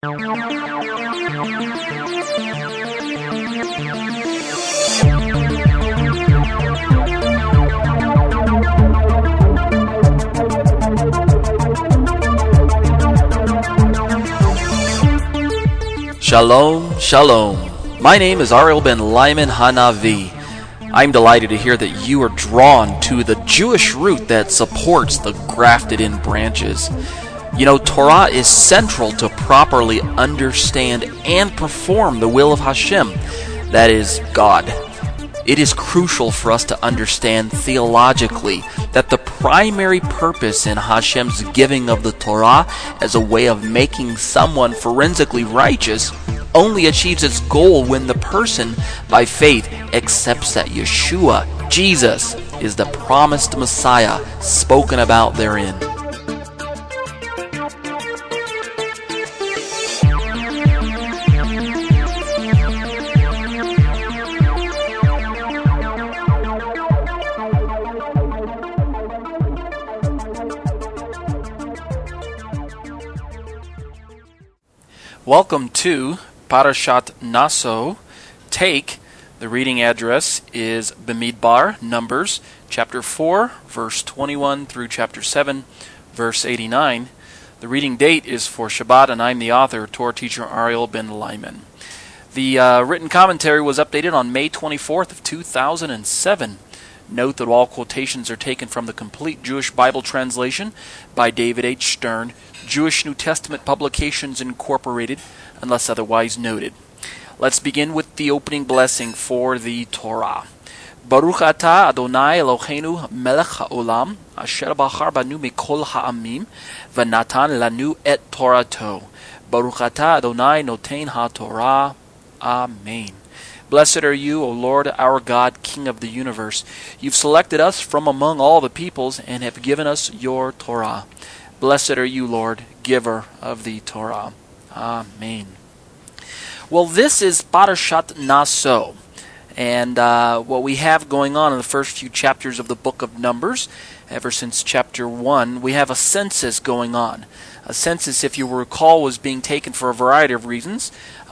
Shalom, shalom. My name is Ariel ben Lyman Hanavi. I'm delighted to hear that you are drawn to the Jewish root that supports the grafted-in branches. You know, Torah is central to properly understand and perform the will of Hashem, that is, God. It is crucial for us to understand theologically that the primary purpose in Hashem's giving of the Torah as a way of making someone forensically righteous only achieves its goal when the person, by faith, accepts that Yeshua, Jesus, is the promised Messiah spoken about therein. Welcome to Parashat Naso. Take, the reading address is Bamidbar, Numbers, chapter 4, verse 21 through chapter 7, verse 89. The reading date is for Shabbat, and I'm the author, Torah teacher Ariel ben Lyman. The written commentary was updated on May 24th of 2007. Note that all quotations are taken from the Complete Jewish Bible Translation by David H. Stern, Jewish New Testament Publications Incorporated, unless otherwise noted. Let's begin with the opening blessing for the Torah. Baruch atah Adonai Eloheinu melech haolam, asher bachar banu mikol ha'amim, v'natan lanu et Torato. Baruch atah Adonai noten ha'torah. Amen. Blessed are you, O Lord, our God, King of the universe. You've selected us from among all the peoples and have given us your Torah. Blessed are you, Lord, giver of the Torah. Amen. Well, this is Parashat Naso. And what we have going on in the first few chapters of the book of Numbers, ever since chapter 1, we have a census going on. A census, if you recall, was being taken for a variety of reasons.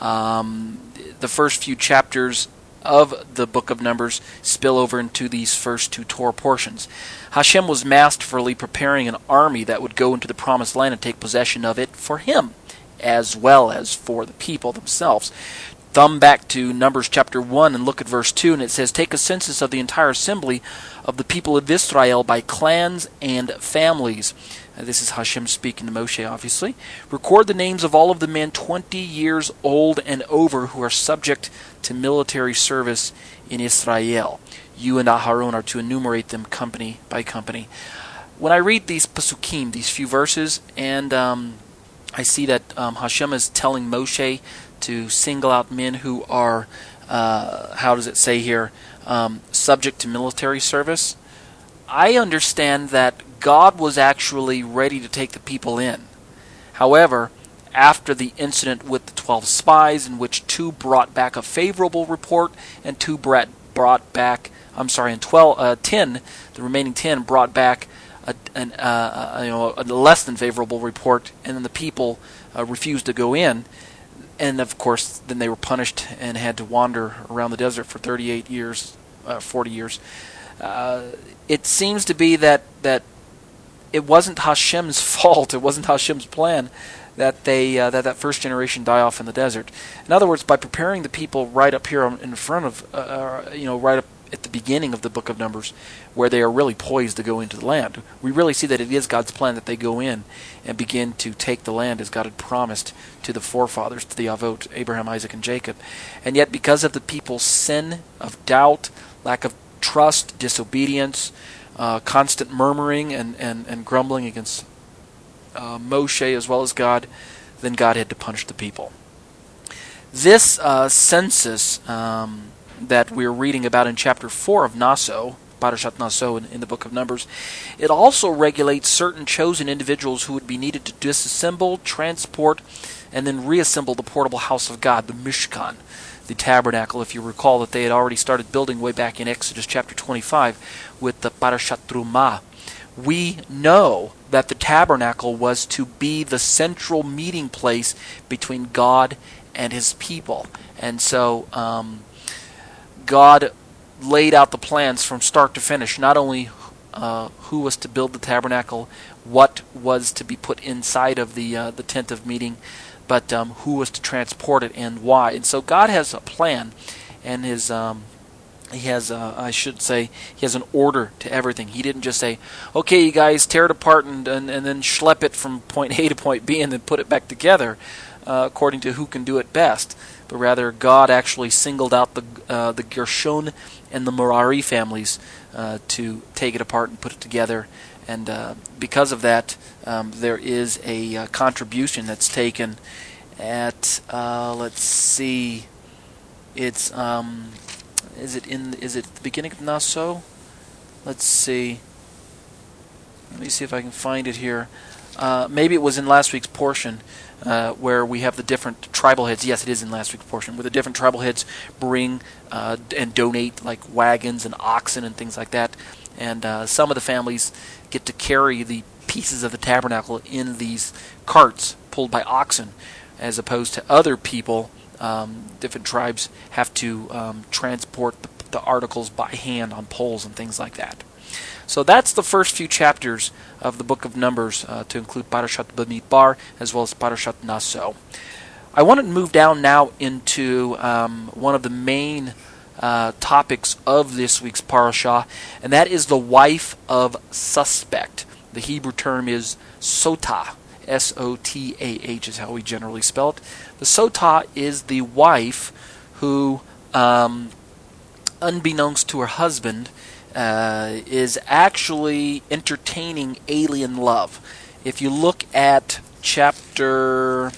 The first few chapters of the book of Numbers spill over into these first two Torah portions. Hashem was masterfully preparing an army that would go into the promised land and take possession of it for him, as well as for the people themselves. Thumb back to Numbers chapter 1 and look at verse 2, and it says, "Take a census of the entire assembly of the people of Israel by clans and families." This is Hashem speaking to Moshe, obviously. "Record the names of all of the men 20 years old and over who are subject to military service in Israel. You and Aharon are to enumerate them company by company." When I read these pasukim, these few verses, and I see that Hashem is telling Moshe to single out men who are, how does it say here, subject to military service, I understand that God was actually ready to take the people in. However, after the incident with the 12 spies, in which 2 brought back a favorable report and 2 brought back, and 10, the remaining 10 brought back a less than favorable report, and then the people refused to go in. And of course, then they were punished and had to wander around the desert for 38 years, 40 years. It seems to be that it wasn't Hashem's fault, it wasn't Hashem's plan that that first generation die off in the desert. In other words, by preparing the people right up here in front of, right up at the beginning of the book of Numbers, where they are really poised to go into the land, we really see that it is God's plan that they go in and begin to take the land as God had promised to the forefathers, to the Avot, Abraham, Isaac, and Jacob. And yet, because of the people's sin of doubt, lack of trust, disobedience, constant murmuring and grumbling against Moshe as well as God, then God had to punish the people. This census that we're reading about in chapter 4 of Naso, Parashat Naso in the book of Numbers, it also regulates certain chosen individuals who would be needed to disassemble, transport, and then reassemble the portable house of God, the Mishkan, the tabernacle. If you recall that they had already started building way back in Exodus chapter 25 with the Parashat Trumah. We know that the tabernacle was to be the central meeting place between God and his people. And so God laid out the plans from start to finish, not only who was to build the tabernacle, what was to be put inside of the tent of meeting, but who was to transport it and why. And so God has a plan, and he has an order to everything. He didn't just say, okay, you guys, tear it apart and then schlep it from point A to point B and then put it back together according to who can do it best. But rather, God actually singled out the Gershon and the Merari families to take it apart and put it together. And because of that, there is a contribution that's taken at, let's see, it's... Is it the beginning of Naso? Let's see. Let me see if I can find it here. Maybe it was in last week's portion where we have the different tribal heads. Yes, it is in last week's portion where the different tribal heads bring and donate like wagons and oxen and things like that. And some of the families get to carry the pieces of the tabernacle in these carts pulled by oxen, as opposed to other people. Different tribes have to transport the articles by hand on poles and things like that. So that's the first few chapters of the book of Numbers, to include Parashat Bamidbar as well as Parashat Naso. I want to move down now into one of the main topics of this week's parashah, and that is the wife of suspect. The Hebrew term is sotah. S-O-T-A-H is how we generally spell it. The sotah is the wife who, unbeknownst to her husband, is actually entertaining alien love. If you look at chapter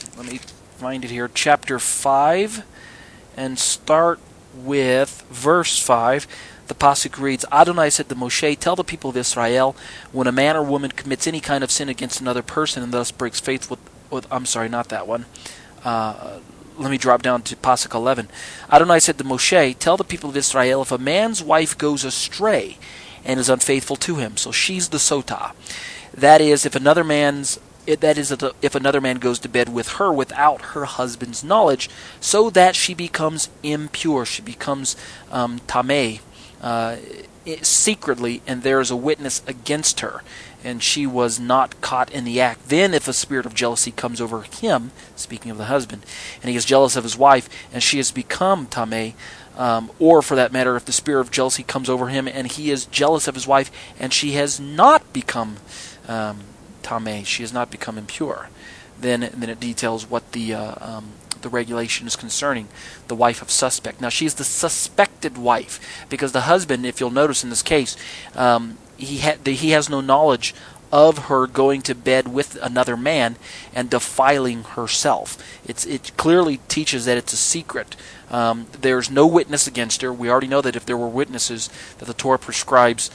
5, and start with verse 5, the pasuk reads, Adonai said to Moshe, tell the people of Israel, when a man or woman commits any kind of sin against another person and thus breaks faith with I'm sorry, not that one. Let me drop down to pasuk 11. Adonai said to Moshe, tell the people of Israel, if a man's wife goes astray and is unfaithful to him, so she's the sotah. That is, if another man goes to bed with her without her husband's knowledge, so that she becomes impure, she becomes tameh, secretly, and there is a witness against her, and she was not caught in the act. Then if a spirit of jealousy comes over him, speaking of the husband, and he is jealous of his wife, and she has become tameh, or for that matter, if the spirit of jealousy comes over him, and he is jealous of his wife, and she has not become tameh, she has not become impure, then it details what the regulation is concerning the wife of suspect. Now, she's the suspected wife, because the husband, if you'll notice in this case, he has no knowledge of her going to bed with another man and defiling herself. It clearly teaches that it's a secret. There's no witness against her. We already know that if there were witnesses, that the Torah prescribes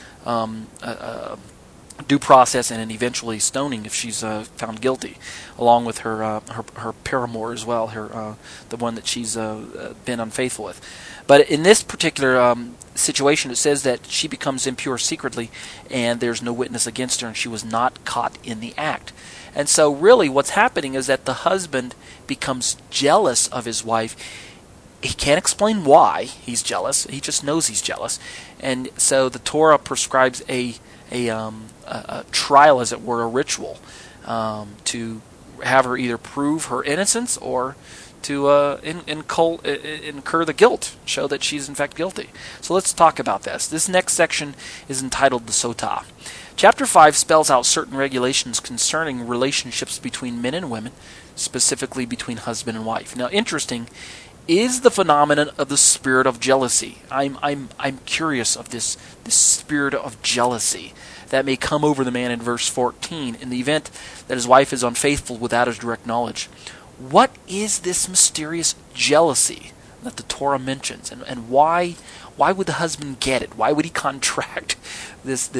due process and eventually stoning if she's found guilty, along with her paramour as well, the one that she's been unfaithful with. But in this particular situation, it says that she becomes impure secretly, and there's no witness against her, and she was not caught in the act. And so really what's happening is that the husband becomes jealous of his wife. He can't explain why he's jealous. He just knows he's jealous. And so the Torah prescribes a trial, as it were, a ritual, to have her either prove her innocence or to incur the guilt, show that she's in fact guilty. So let's talk about this. This next section is entitled the Sotah. Chapter 5 spells out certain regulations concerning relationships between men and women, specifically between husband and wife. Now, interesting is the phenomenon of the spirit of jealousy. I'm curious of this spirit of jealousy that may come over the man in verse 14 in the event that his wife is unfaithful without his direct knowledge. What is this mysterious jealousy that the Torah mentions, and why would the husband get it? Why would he contract this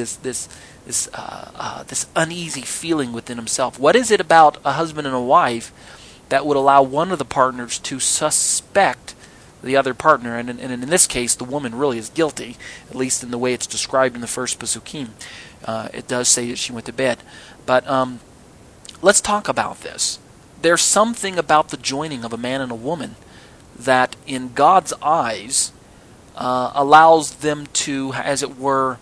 uneasy feeling within himself? What is it about a husband and a wife that would allow one of the partners to suspect the other partner? And in this case, the woman really is guilty, at least in the way it's described in the first Pesukim. It does say that she went to bed. But let's talk about this. There's something about the joining of a man and a woman that in God's eyes allows them to, as it were,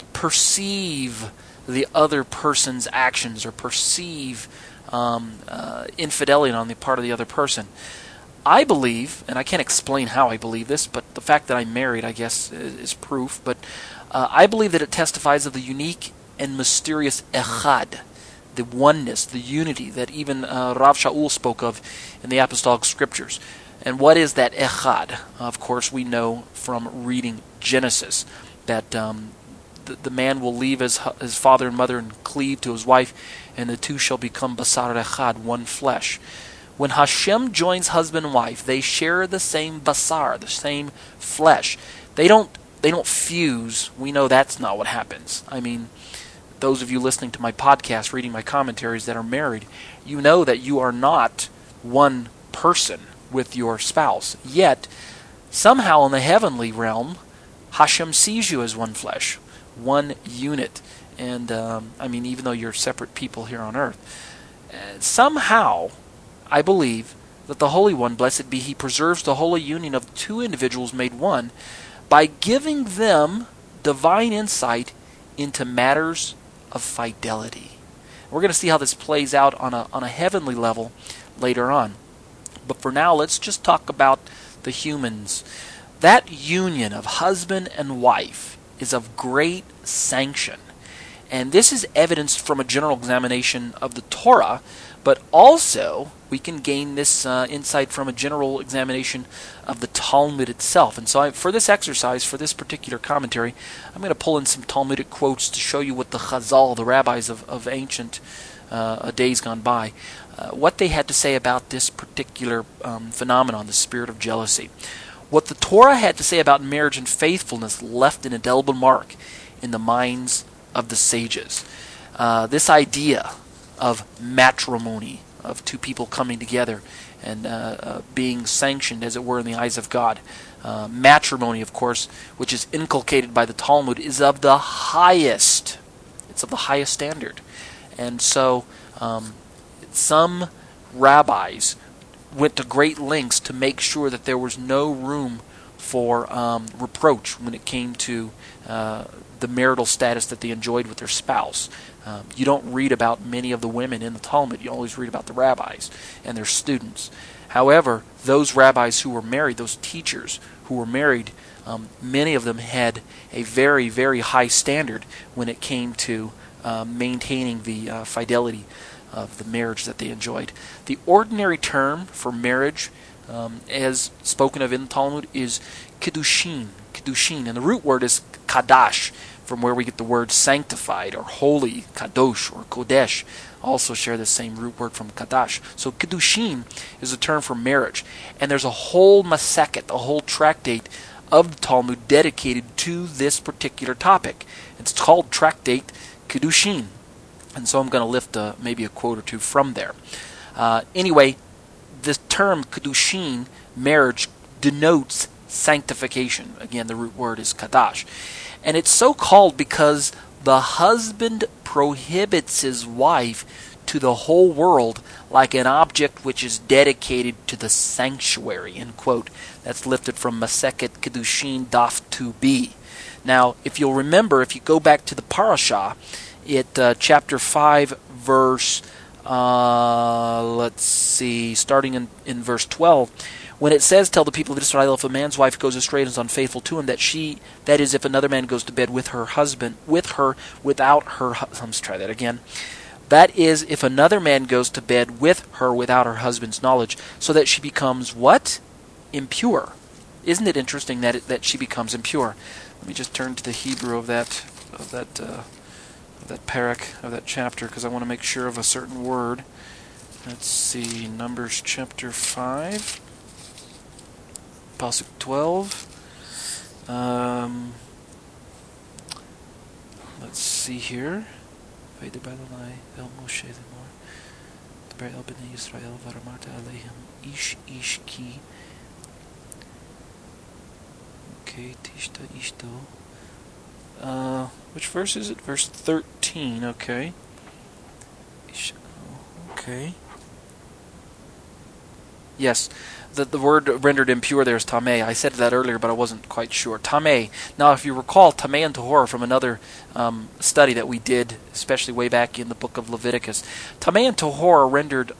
perceive the other person's actions or perceive infidelity on the part of the other person. I believe, and I can't explain how I believe this, but the fact that I'm married, I guess, is proof, but I believe that it testifies of the unique and mysterious echad, the oneness, the unity that even Rav Shaul spoke of in the Apostolic Scriptures. And what is that echad? Of course, we know from reading Genesis that the man will leave his father and mother and cleave to his wife, and the two shall become basar echad, one flesh. When Hashem joins husband and wife, they share the same basar, the same flesh. They don't fuse. We know that's not what happens. I mean, those of you listening to my podcast, reading my commentaries that are married, you know that you are not one person with your spouse. Yet, somehow in the heavenly realm, Hashem sees you as one flesh, one unit. And, even though you're separate people here on earth, somehow, I believe that the Holy One, blessed be He, preserves the holy union of two individuals made one by giving them divine insight into matters of fidelity. We're going to see how this plays out on a heavenly level later on. But for now, let's just talk about the humans. That union of husband and wife is of great sanction. And this is evidenced from a general examination of the Torah, but also we can gain this insight from a general examination of the Talmud itself. And so for this exercise, for this particular commentary, I'm going to pull in some Talmudic quotes to show you what the Chazal, the rabbis of ancient days gone by, what they had to say about this particular phenomenon, the spirit of jealousy. What the Torah had to say about marriage and faithfulness left an indelible mark in the minds of the sages. This idea of matrimony, of two people coming together and being sanctioned, as it were, in the eyes of God. Matrimony, of course, which is inculcated by the Talmud, is of the highest. It's of the highest standard. And so some rabbis went to great lengths to make sure that there was no room for reproach when it came to the marital status that they enjoyed with their spouse. You don't read about many of the women in the Talmud. You always read about the rabbis and their students. However, those rabbis who were married, those teachers who were married, many of them had a very, very high standard when it came to maintaining the fidelity of the marriage that they enjoyed. The ordinary term for marriage, as spoken of in the Talmud, is kiddushin. And the root word is kadash, from where we get the word sanctified or holy, kadosh or kodesh, also share the same root word from kadash. So kiddushin is a term for marriage. And there's a whole maseket, a whole tractate of the Talmud dedicated to this particular topic. It's called Tractate Kiddushin. And so I'm going to lift maybe a quote or two from there. Anyway, this term kiddushin, marriage, denotes sanctification. Again, the root word is kadash. And it's so called because the husband prohibits his wife to the whole world like an object which is dedicated to the sanctuary, end quote. That's lifted from Maseket Kiddushin Daf 2b. Now, if you'll remember, if you go back to the parashah, chapter 5, verse, starting in verse 12, when it says, tell the people of Israel, if a man's wife goes astray and is unfaithful to him, that is, if another man goes to bed with her, without her, let's try that again. That is, if another man goes to bed with her without her husband's knowledge, so that she becomes what? Impure. Isn't it interesting that she becomes impure? Let me just turn to the Hebrew of that parak, of that chapter, because I want to make sure of a certain word. Let's see, Numbers chapter 5, Pasuk 12. Let's see here. Okay, tishta ishto. Which verse is it? Verse 13, okay. Okay. Yes, the word rendered impure there is tameh. I said that earlier, but I wasn't quite sure. Tameh. Now, if you recall, tameh and tahor from another study that we did, especially way back in the book of Leviticus, tameh and tahor are rendered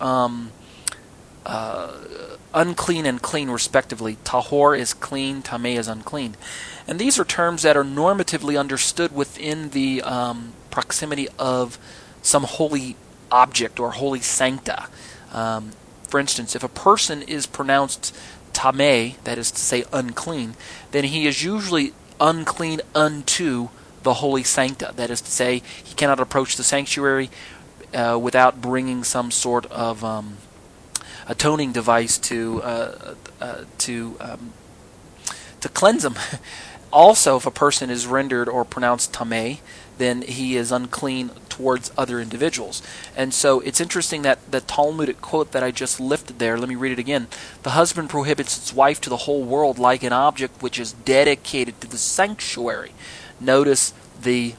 unclean and clean, respectively. Tahor is clean, tameh is unclean. And these are terms that are normatively understood within the proximity of some holy object or holy sancta. For instance, if a person is pronounced tameh, that is to say unclean, then he is usually unclean unto the holy sancta. That is to say, he cannot approach the sanctuary without bringing some sort of atoning device to cleanse him. Also, if a person is rendered or pronounced tameh, then he is unclean towards other individuals. And so it's interesting that the Talmudic quote that I just lifted there, let me read it again. The husband prohibits his wife to the whole world like an object which is dedicated to the sanctuary. Notice the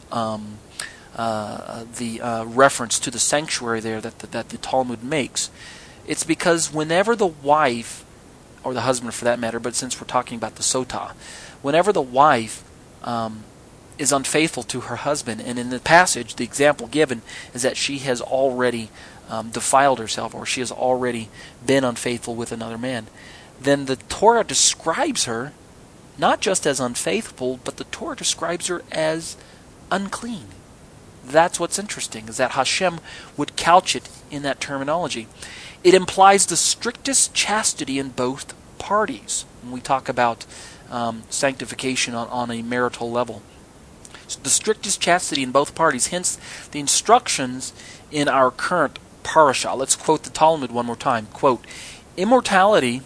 reference to the sanctuary there that the Talmud makes. It's because whenever the wife, or the husband for that matter, but since we're talking about the sotah, whenever the wife is unfaithful to her husband, and in the passage, the example given is that she has already defiled herself, or she has already been unfaithful with another man, then the Torah describes her not just as unfaithful, but the Torah describes her as unclean. That's what's interesting, is that Hashem would couch it in that terminology. It implies the strictest chastity in both parties when we talk about sanctification on a marital level. So the strictest chastity in both parties, hence the instructions in our current parasha. Let's quote the Talmud one more time. Quote, immorality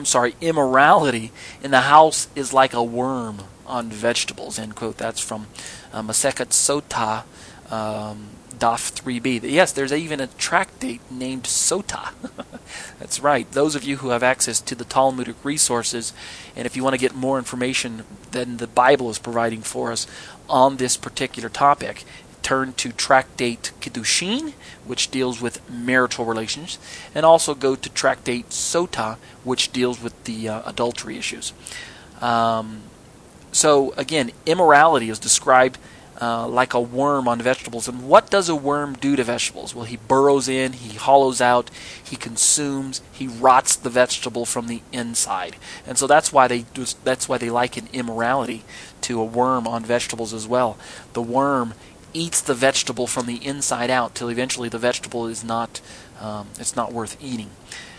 in the house is like a worm on vegetables, end quote. That's from Masechet Sotah, Daf 3b. Yes, there's even a tractate named Sotah. That's right. Those of you who have access to the Talmudic resources, and if you want to get more information than the Bible is providing for us on this particular topic, turn to Tractate Kiddushin, which deals with marital relations, and also go to Tractate Sotah, which deals with the adultery issues. So again, immorality is described like a worm on vegetables. And what does a worm do to vegetables? Well, he burrows in, he hollows out, he consumes, he rots the vegetable from the inside. And so that's why they liken immorality to a worm on vegetables as well. The worm eats the vegetable from the inside out till eventually the vegetable is not it's not worth eating.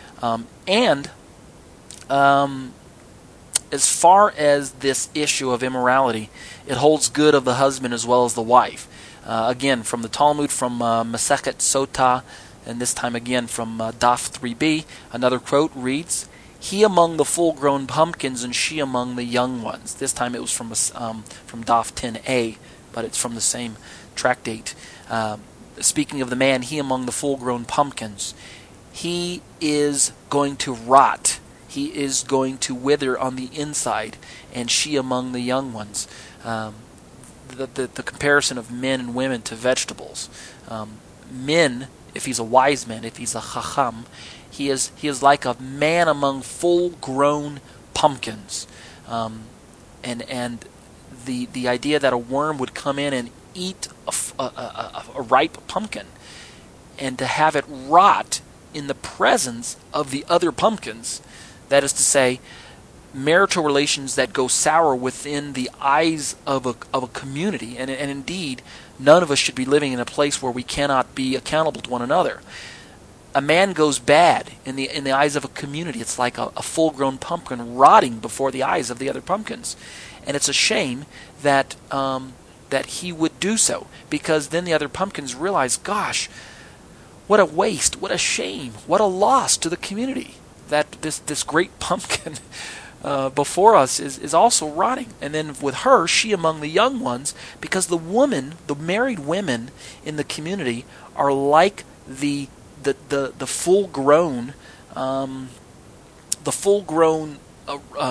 As far as this issue of immorality, it holds good of the husband as well as the wife. Again, from the Talmud, from Masechet Sotah, and this time again from Daf 3b, another quote reads, "He among the full-grown pumpkins and she among the young ones." This time it was from Daf 10a, but it's from the same tractate. Speaking of the man, he among the full-grown pumpkins, he is going to rot. He is going to wither on the inside, and she among the young ones. The comparison of men and women to vegetables. Men, if he's a wise man, if he's a chacham, he is like a man among full-grown pumpkins. And the idea that a worm would come in and eat a ripe pumpkin, and to have it rot in the presence of the other pumpkins, that is to say, marital relations that go sour within the eyes of a community. And indeed, none of us should be living in a place where we cannot be accountable to one another. A man goes bad in the eyes of a community. It's like a full-grown pumpkin rotting before the eyes of the other pumpkins. And it's a shame that he would do so, because then the other pumpkins realize, gosh, what a waste, what a shame, what a loss to the community, that this great pumpkin before us is also rotting. And then with her, she among the young ones, because the married women in the community are like the full-grown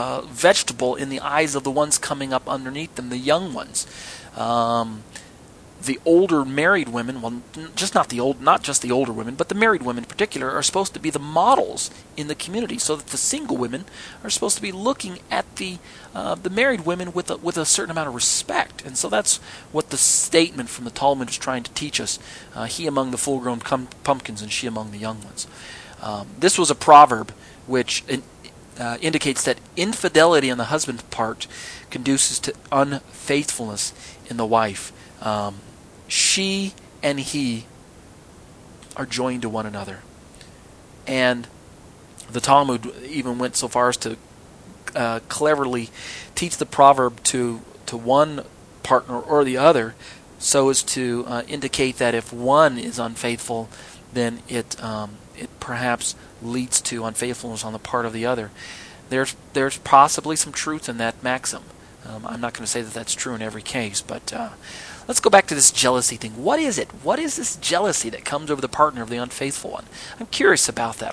vegetable in the eyes of the ones coming up underneath them, the young ones. the older married women, well, not just the older women, but the married women in particular, are supposed to be the models in the community, so that the single women are supposed to be looking at the married women with a certain amount of respect. And so that's what the statement from the Talmud is trying to teach us: he among the full-grown pumpkins, and she among the young ones. This was a proverb which indicates that infidelity on the husband's part conduces to unfaithfulness in the wife. She and he are joined to one another. And the Talmud even went so far as to cleverly teach the proverb to one partner or the other, so as to indicate that if one is unfaithful, then it perhaps leads to unfaithfulness on the part of the other. There's possibly some truth in that maxim. I'm not going to say that that's true in every case, but let's go back to this jealousy thing. What is it? What is this jealousy that comes over the partner of the unfaithful one? I'm curious about that.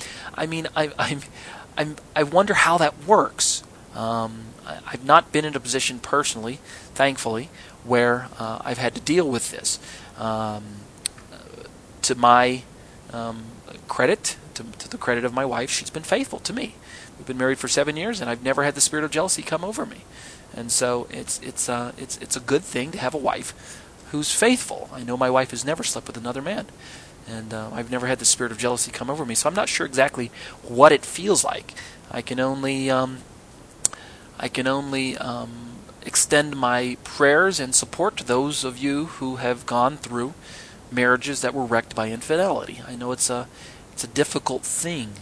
I wonder how that works. I've not been in a position personally, thankfully, where I've had to deal with this. To my credit, to the credit of my wife, she's been faithful to me. We've been married for 7 years, and I've never had the spirit of jealousy come over me. And so it's a good thing to have a wife who's faithful. I know my wife has never slept with another man, and I've never had the spirit of jealousy come over me. So I'm not sure exactly what it feels like. I can only extend my prayers and support to those of you who have gone through marriages that were wrecked by infidelity. I know it's a difficult thing.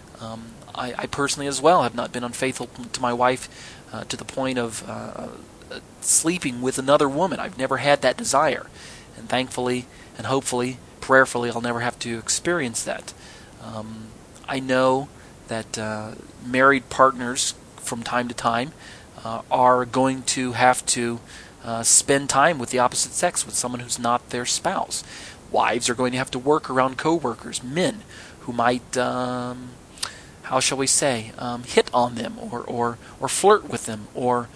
I personally as well have not been unfaithful to my wife to the point of sleeping with another woman. I've never had that desire, and thankfully and hopefully, prayerfully, I'll never have to experience that. I know that married partners from time to time are going to have to spend time with the opposite sex, with someone who's not their spouse. Wives are going to have to work around co-workers, men who might, how shall we say, hit on them or flirt with them or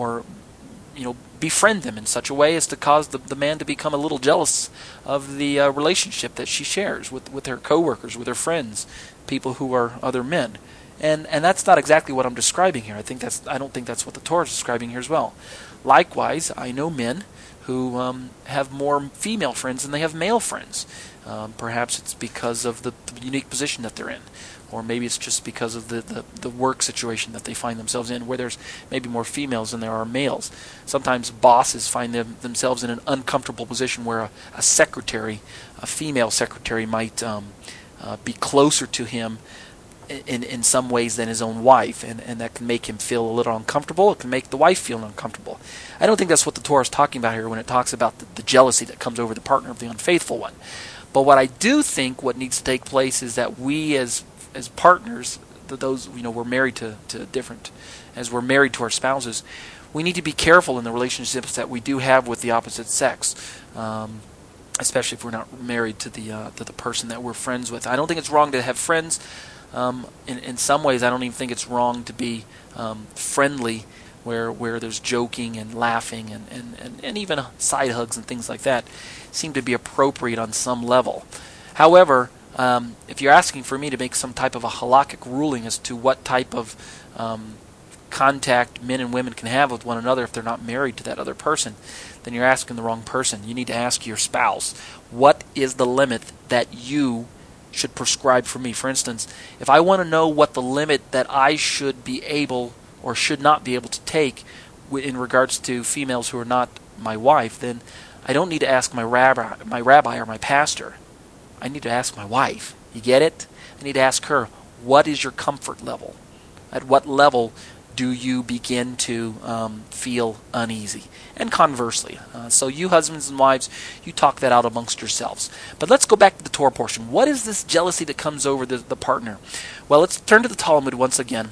befriend them in such a way as to cause the man to become a little jealous of the relationship that she shares with her co-workers, with her friends, people who are other men. And that's not exactly what I'm describing here. I don't think that's what the Torah is describing here as well. Likewise, I know men who have more female friends than they have male friends. Perhaps it's because of the unique position that they're in, or maybe it's just because of the work situation that they find themselves in, where there's maybe more females than there are males. Sometimes bosses find themselves in an uncomfortable position where a female secretary might be closer to him in some ways than his own wife, and that can make him feel a little uncomfortable. It can make the wife feel uncomfortable. I don't think that's what the Torah is talking about here when it talks about the jealousy that comes over the partner of the unfaithful one. But what I do think what needs to take place is that we as partners, those we're married to different, as we're married to our spouses, we need to be careful in the relationships that we do have with the opposite sex. Especially if we're not married to the person that we're friends with. I don't think it's wrong to have friends. In some ways, I don't even think it's wrong to be friendly, where there's joking and laughing and even side hugs and things like that seem to be appropriate on some level. However, if you're asking for me to make some type of a halakhic ruling as to what type of contact men and women can have with one another if they're not married to that other person, then you're asking the wrong person. You need to ask your spouse, what is the limit that you should prescribe for me? For instance, if I want to know what the limit that I should be able or should not be able to take in regards to females who are not my wife, then I don't need to ask my rabbi or my pastor. I need to ask my wife. You get it? I need to ask her, what is your comfort level? At what level do you begin to feel uneasy? And conversely. So you husbands and wives, you talk that out amongst yourselves. But let's go back to the Torah portion. What is this jealousy that comes over the partner? Well, let's turn to the Talmud once again.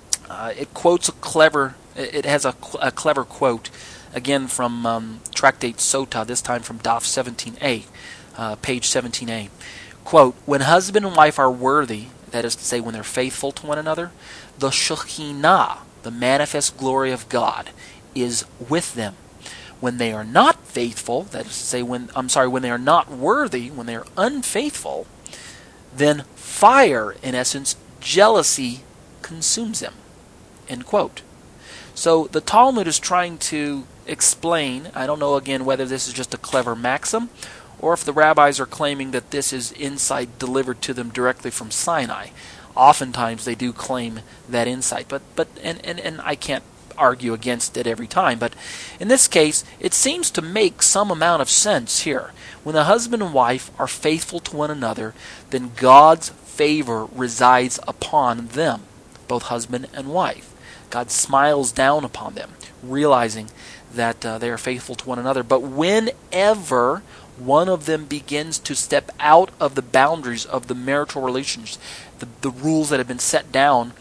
It has a clever quote, again from Tractate Sota, this time from Daf 17a, page 17a. Quote, when husband and wife are worthy, that is to say when they're faithful to one another, the Shekhinah, the manifest glory of God, is with them. When they are not faithful, that is to say, when they are not worthy, when they are unfaithful, then fire, in essence, jealousy consumes them. End quote. So the Talmud is trying to explain, I don't know again whether this is just a clever maxim, or if the rabbis are claiming that this is insight delivered to them directly from Sinai. Oftentimes they do claim that insight, but I can't argue against it every time. But in this case, it seems to make some amount of sense here. When the husband and wife are faithful to one another, then God's favor resides upon them, both husband and wife. God smiles down upon them, realizing that they are faithful to one another. But whenever one of them begins to step out of the boundaries of the marital relations, the rules that have been set down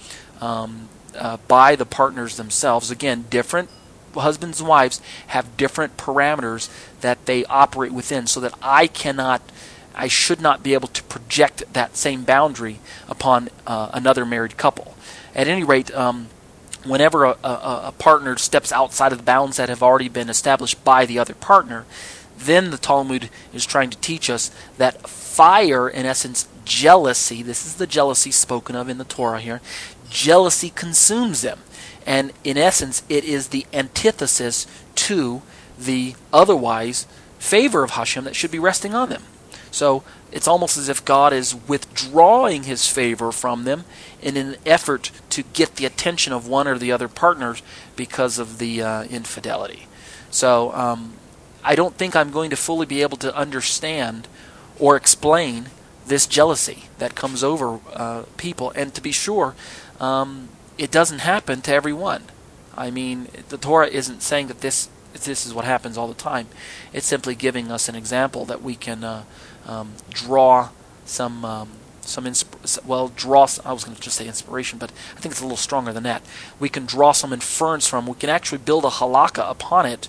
by the partners themselves, again, different husbands and wives have different parameters that they operate within, so that I should not be able to project that same boundary upon another married couple. At any rate, whenever a partner steps outside of the bounds that have already been established by the other partner, then the Talmud is trying to teach us that fire, in essence, jealousy, this is the jealousy spoken of in the Torah here, jealousy consumes them. And in essence, it is the antithesis to the otherwise favor of Hashem that should be resting on them. So it's almost as if God is withdrawing his favor from them in an effort to get the attention of one or the other partners because of the infidelity. So I don't think I'm going to fully be able to understand or explain this jealousy that comes over people. And to be sure, it doesn't happen to everyone. I mean, the Torah isn't saying that this is what happens all the time. It's simply giving us an example that we can draw some I was going to just say inspiration, but I think it's a little stronger than that. We can draw some inference from. We can actually build a halakha upon it,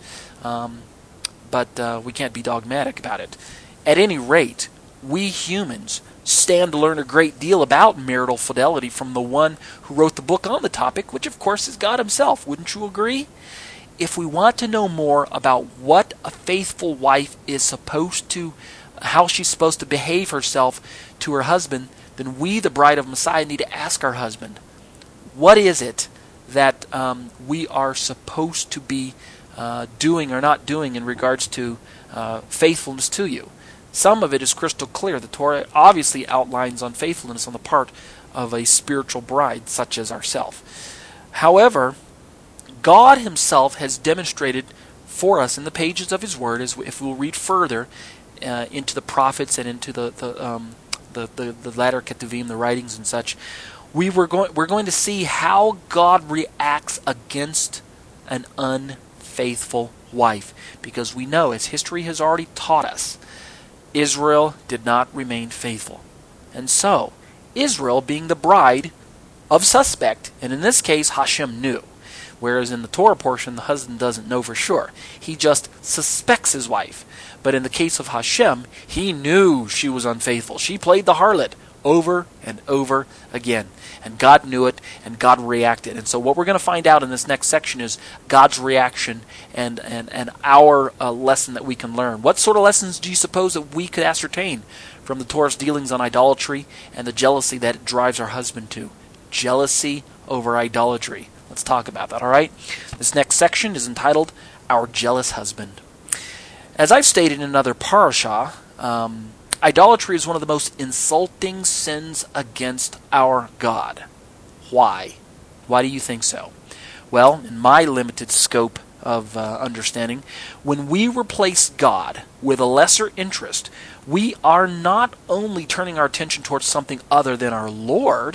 but we can't be dogmatic about it. At any rate, we humans stand to learn a great deal about marital fidelity from the one who wrote the book on the topic, which of course is God himself. Wouldn't you agree? If we want to know more about what a faithful wife is supposed to, how she's supposed to behave herself to her husband, then we, the bride of Messiah, need to ask our husband, what is it that we are supposed to be doing or not doing in regards to faithfulness to you? Some of it is crystal clear. The Torah obviously outlines on faithfulness on the part of a spiritual bride such as ourselves. However, God himself has demonstrated for us in the pages of his word, as if we'll read further into the prophets and into the latter Ketuvim, the writings and such, we're going to see how God reacts against an unfaithful wife, because we know, as history has already taught us, Israel did not remain faithful. And so, Israel, being the bride of suspect, and in this case, Hashem knew. Whereas in the Torah portion, the husband doesn't know for sure. He just suspects his wife. But in the case of Hashem, he knew she was unfaithful. She played the harlot over and over again. And God knew it, and God reacted. And so what we're going to find out in this next section is God's reaction and our lesson that we can learn. What sort of lessons do you suppose that we could ascertain from the Torah's dealings on idolatry and the jealousy that it drives our husband to? Jealousy over idolatry. Let's talk about that, all right? This next section is entitled, Our Jealous Husband. As I've stated in another parashah, idolatry is one of the most insulting sins against our God. Why? Why do you think so? Well, in my limited scope of understanding, when we replace God with a lesser interest, we are not only turning our attention towards something other than our Lord,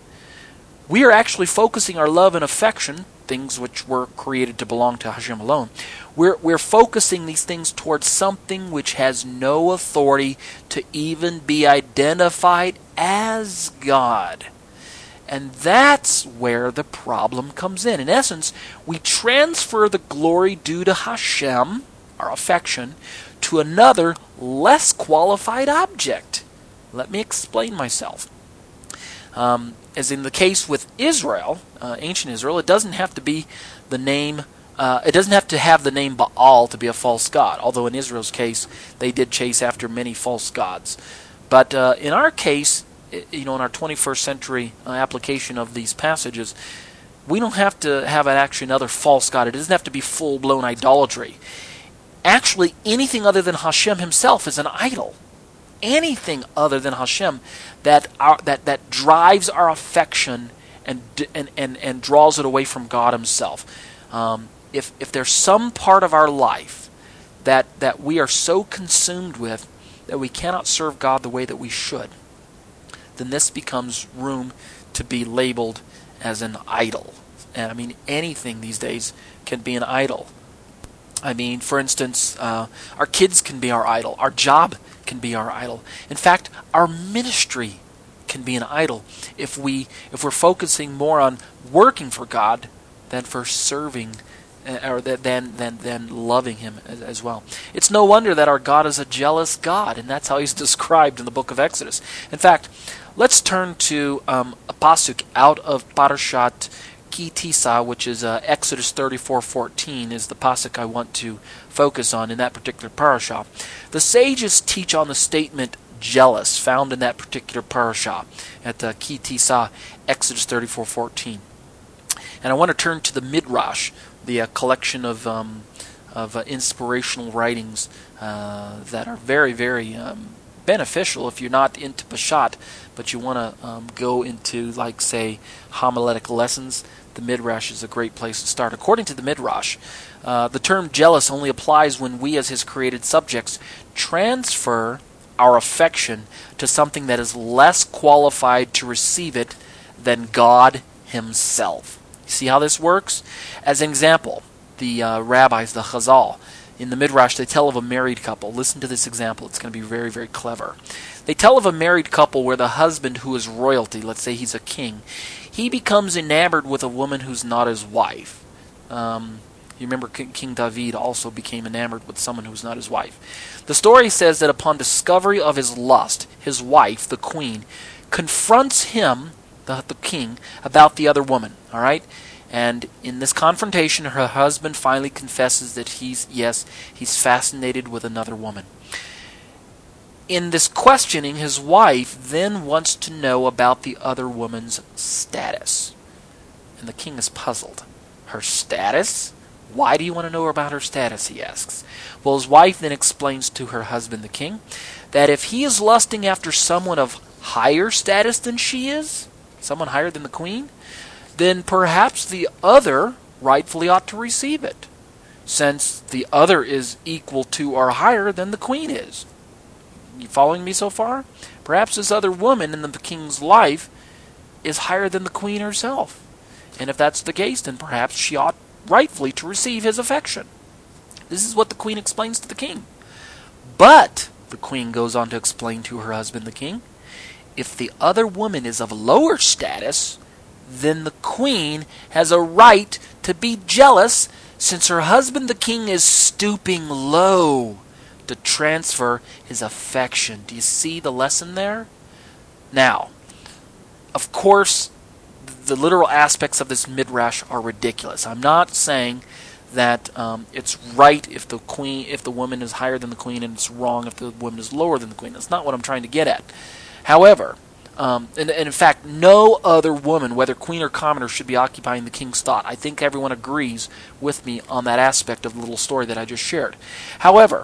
we are actually focusing our love and affection, things which were created to belong to Hashem alone. We're focusing these things towards something which has no authority to even be identified as God. And that's where the problem comes in. In essence, we transfer the glory due to Hashem, our affection, to another, less qualified object. Let me explain myself. As in the case with Israel, ancient Israel, it doesn't have to be the name It doesn't have to have the name Baal to be a false god, although in Israel's case, they did chase after many false gods. But in our case, in our 21st century application of these passages, we don't have to have another false god. It doesn't have to be full-blown idolatry. Actually, anything other than Hashem himself is an idol. Anything other than Hashem that drives our affection and draws it away from God himself. If there's some part of our life that we are so consumed with that we cannot serve God the way that we should, then this becomes room to be labeled as an idol. And I mean, anything these days can be an idol. I mean, for instance, our kids can be our idol. Our job can be our idol. In fact, our ministry can be an idol if we're focusing more on working for God than for serving or than loving him as well. It's no wonder that our God is a jealous God, and that's how he's described in the book of Exodus. In fact, let's turn to a pasuk out of Parashat Ki Tisa, which is Exodus 34:14, is the pasuk I want to focus on in that particular parasha. The sages teach on the statement jealous, found in that particular parasha at Ki Tisa, Exodus 34:14. And I want to turn to the Midrash, the collection of inspirational writings that are very, very beneficial if you're not into Peshat, but you want to go into, like, say, homiletic lessons. The Midrash is a great place to start. According to the Midrash, the term jealous only applies when we, as his created subjects, transfer our affection to something that is less qualified to receive it than God himself. See how this works? As an example, the rabbis, the Chazal, in the Midrash, they tell of a married couple. Listen to this example. It's going to be very, very clever. They tell of a married couple where the husband, who is royalty, let's say he's a king, he becomes enamored with a woman who's not his wife. You remember King David also became enamored with someone who's not his wife. The story says that upon discovery of his lust, his wife, the queen, confronts him, the king, about the other woman. All right? And in this confrontation, her husband finally confesses that he's fascinated with another woman. In this questioning, his wife then wants to know about the other woman's status. And the king is puzzled. Her status? Why do you want to know about her status, he asks. Well, his wife then explains to her husband, the king, that if he is lusting after someone of higher status than she is, someone higher than the queen, then perhaps the other rightfully ought to receive it, since the other is equal to or higher than the queen is. You following me so far? Perhaps this other woman in the king's life is higher than the queen herself. And if that's the case, then perhaps she ought rightfully to receive his affection. This is what the queen explains to the king. But, the queen goes on to explain to her husband, the king, if the other woman is of lower status, then the queen has a right to be jealous, since her husband, the king, is stooping low to transfer his affection. Do you see the lesson there? Now, of course, the literal aspects of this midrash are ridiculous. I'm not saying that it's right if the woman is higher than the queen, and it's wrong if the woman is lower than the queen. That's not what I'm trying to get at. However, and in fact, no other woman, whether queen or commoner, should be occupying the king's thought. I think everyone agrees with me on that aspect of the little story that I just shared. However,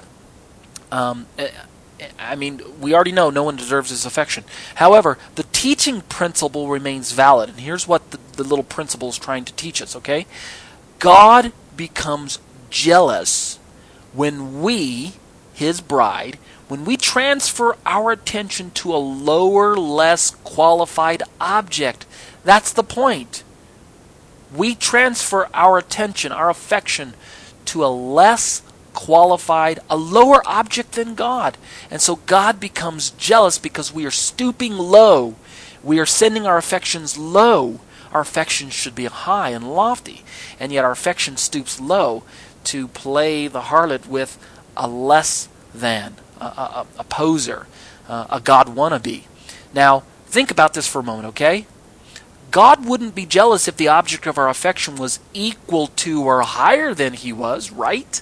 I mean, we already know no one deserves his affection. However, the teaching principle remains valid, and here's what the little principle is trying to teach us, okay? God becomes jealous when we, his bride, when we transfer our attention to a lower, less qualified object. That's the point. We transfer our attention, our affection, to a less qualified, a lower object than God. And so God becomes jealous because we are stooping low. We are sending our affections low. Our affection should be high and lofty. And yet our affection stoops low to play the harlot with a less than, a poser, a God wannabe. Now, think about this for a moment, okay? God wouldn't be jealous if the object of our affection was equal to or higher than he was, right?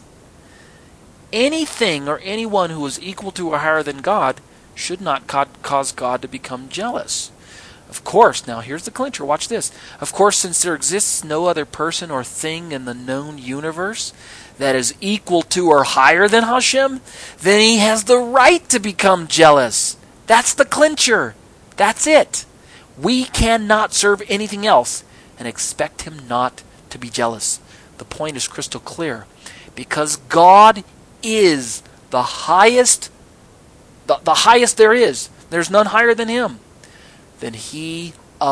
Anything or anyone who is equal to or higher than God should not cause God to become jealous. Of course, now here's the clincher, watch this. Of course, since there exists no other person or thing in the known universe that is equal to or higher than Hashem, then he has the right to become jealous. That's the clincher. That's it. We cannot serve anything else and expect him not to be jealous. The point is crystal clear. Because God is the highest, the highest there is. There's none higher than him. Then he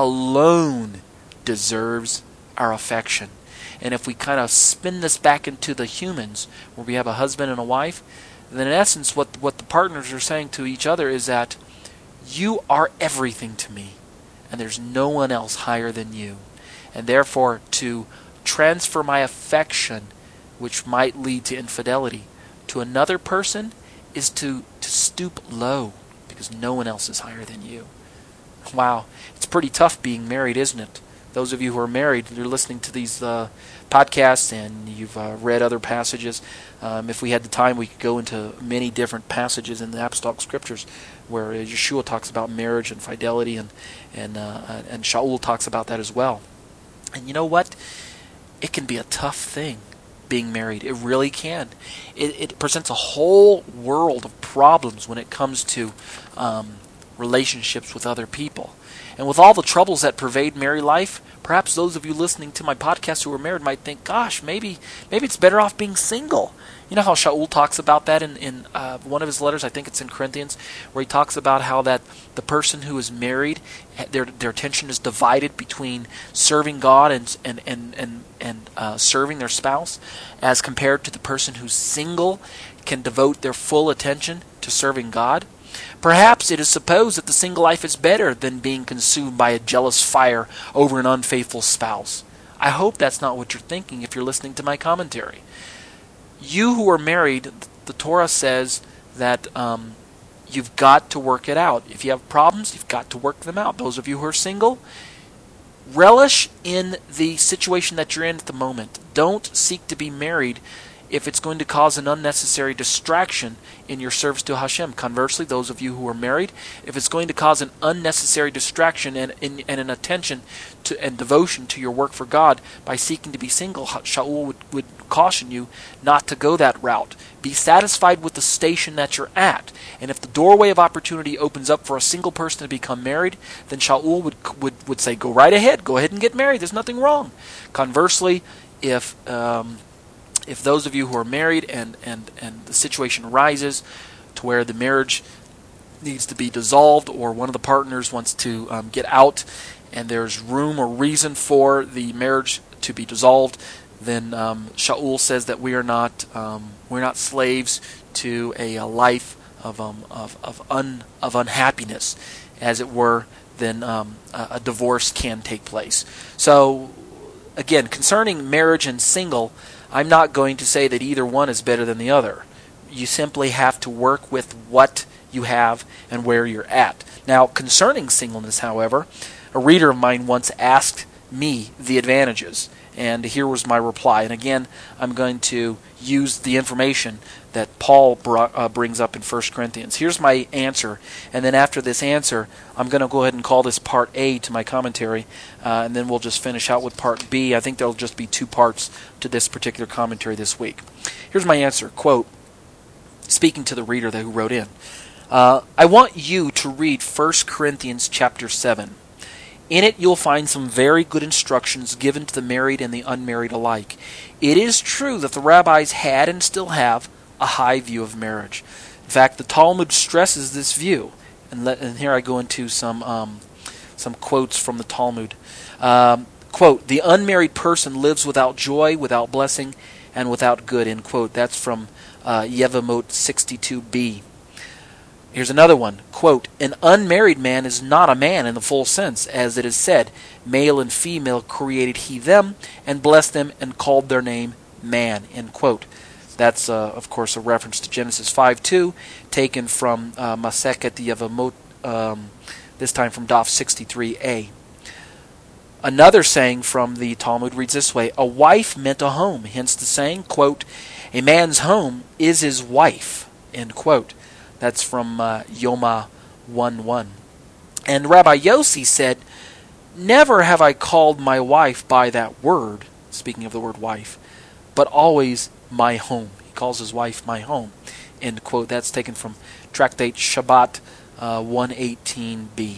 alone deserves our affection. And if we kind of spin this back into the humans, where we have a husband and a wife, then in essence what the partners are saying to each other is that you are everything to me, and there's no one else higher than you. And therefore, to transfer my affection, which might lead to infidelity, to another person is to stoop low, because no one else is higher than you. Wow, it's pretty tough being married, isn't it? Those of you who are married, you're listening to these podcasts and you've read other passages. If we had the time, we could go into many different passages in the Apostolic Scriptures where Yeshua talks about marriage and fidelity, and Shaul talks about that as well. And you know what? It can be a tough thing being married. It really can. It presents a whole world of problems when it comes to relationships with other people. And with all the troubles that pervade married life, perhaps those of you listening to my podcast who are married might think, gosh, maybe it's better off being single. You know how Shaul talks about that in one of his letters, I think it's in Corinthians, where he talks about how that the person who is married, their attention is divided between serving God and serving their spouse, as compared to the person who's single can devote their full attention to serving God. Perhaps it is supposed that the single life is better than being consumed by a jealous fire over an unfaithful spouse. I hope that's not what you're thinking if you're listening to my commentary. You who are married, the Torah says that you've got to work it out. If you have problems, you've got to work them out. Those of you who are single, relish in the situation that you're in at the moment. Don't seek to be married if it's going to cause an unnecessary distraction in your service to Hashem. Conversely, those of you who are married, if it's going to cause an unnecessary distraction and an attention to and devotion to your work for God by seeking to be single, Shaul would caution you not to go that route. Be satisfied with the station that you're at. And if the doorway of opportunity opens up for a single person to become married, then Shaul would say, go right ahead. Go ahead and get married. There's nothing wrong. Conversely, if those of you who are married and the situation arises to where the marriage needs to be dissolved, or one of the partners wants to get out, and there's room or reason for the marriage to be dissolved, then Shaul says that we're not slaves to a life of unhappiness, as it were. Then a divorce can take place. So again, concerning marriage and single, I'm not going to say that either one is better than the other. You simply have to work with what you have and where you're at. Now, concerning singleness, however, a reader of mine once asked me the advantages, and here was my reply. And again, I'm going to use the information that Paul brings up in 1 Corinthians. Here's my answer, and then after this answer, I'm going to go ahead and call this part A to my commentary, and then we'll just finish out with part B. I think there'll just be 2 parts to this particular commentary this week. Here's my answer, quote, speaking to the reader who wrote in, I want you to read 1 Corinthians chapter 7. In it, you'll find some very good instructions given to the married and the unmarried alike. It is true that the rabbis had and still have a high view of marriage. In fact, the Talmud stresses this view. And here I go into some quotes from the Talmud. Quote, the unmarried person lives without joy, without blessing, and without good, end quote. That's from Yevamot 62b. Here's another one. Quote, an unmarried man is not a man in the full sense, as it is said, male and female created he them, and blessed them, and called their name man, end quote. That's, of course, a reference to Genesis 5:2, taken from Masechet Yevamot, this time from Daf 63a. Another saying from the Talmud reads this way: a wife meant a home, hence the saying, quote, a man's home is his wife, end quote. That's from Yoma 1:1. And Rabbi Yossi said, never have I called my wife by that word, speaking of the word wife, but always my home. He calls his wife my home, end quote. That's taken from Tractate Shabbat 118b.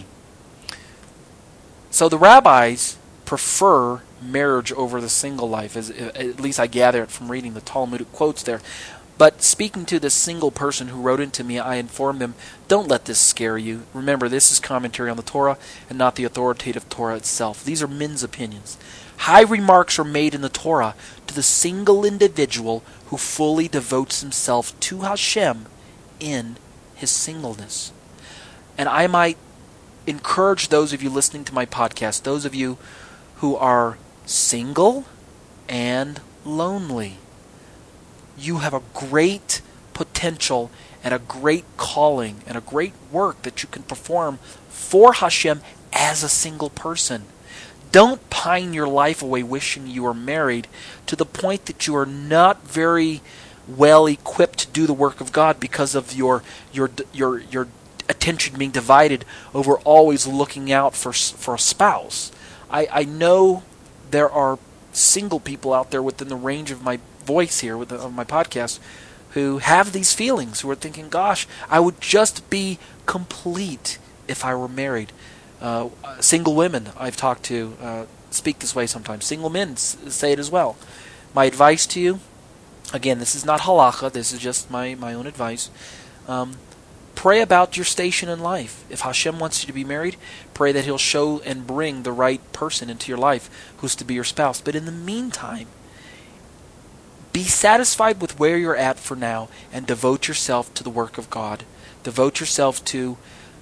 So the rabbis prefer marriage over the single life, at least I gather it from reading the Talmudic quotes there. But speaking to this single person who wrote into me, I informed them, don't let this scare you. Remember, this is commentary on the Torah and not the authoritative Torah itself. These are men's opinions. High remarks are made in the Torah to the single individual who fully devotes himself to Hashem in his singleness. And I might encourage those of you listening to my podcast, those of you who are single and lonely. You have a great potential and a great calling and a great work that you can perform for Hashem as a single person. Don't pine your life away wishing you were married to the point that you are not very well equipped to do the work of God because of your attention being divided over always looking out for a spouse. I know there are single people out there within the range of my voice here of my podcast who have these feelings, who are thinking, gosh, I would just be complete if I were married. Single women I've talked to speak this way sometimes. Single men say it as well. My advice to you, again, this is not halacha, this is just my own advice. Pray about your station in life. If Hashem wants you to be married, pray that He'll show and bring the right person into your life who's to be your spouse. But in the meantime, be satisfied with where you're at for now and devote yourself to the work of God. Devote yourself to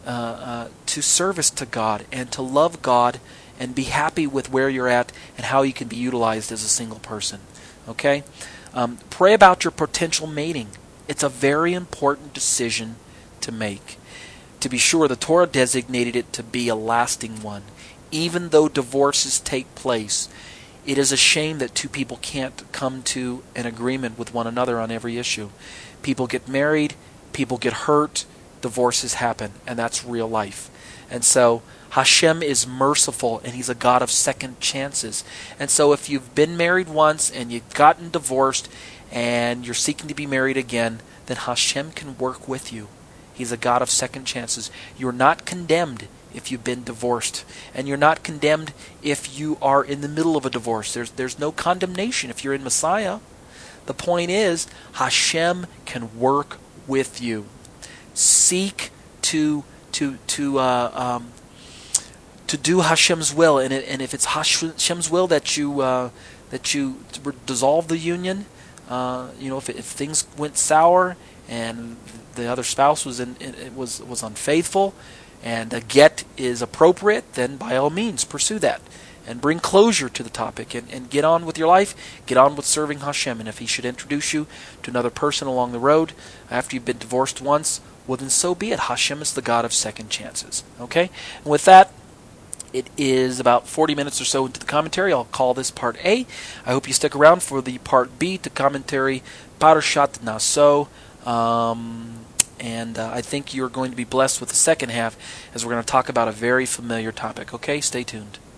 service to God and to love God, and be happy with where you're at and how you can be utilized as a single person. Okay? Pray about your potential mating. It's a very important decision to make. To be sure, the Torah designated it to be a lasting one. Even though divorces take place, it is a shame that two people can't come to an agreement with one another on every issue. People get married, people get hurt, divorces happen, and that's real life. And so Hashem is merciful, and He's a God of second chances. And so if you've been married once and you've gotten divorced and you're seeking to be married again, then Hashem can work with you. He's a God of second chances. You're not condemned if you've been divorced, and you're not condemned if you are in the middle of a divorce. There's no condemnation if you're in Messiah. The point is, Hashem can work with you. Seek to do Hashem's will, and if it's Hashem's will that you dissolve the union, if things went sour and the other spouse was unfaithful, and a get is appropriate, then by all means pursue that and bring closure to the topic and get on with your life, get on with serving Hashem. And if He should introduce you to another person along the road after you've been divorced once, well then so be it. Hashem is the God of second chances. Okay? And with that, it is about 40 minutes or so into the commentary. I'll call this part A. I hope you stick around for the part B to commentary Parashat Naso. And I think you're going to be blessed with the second half, as we're going to talk about a very familiar topic. Okay, stay tuned.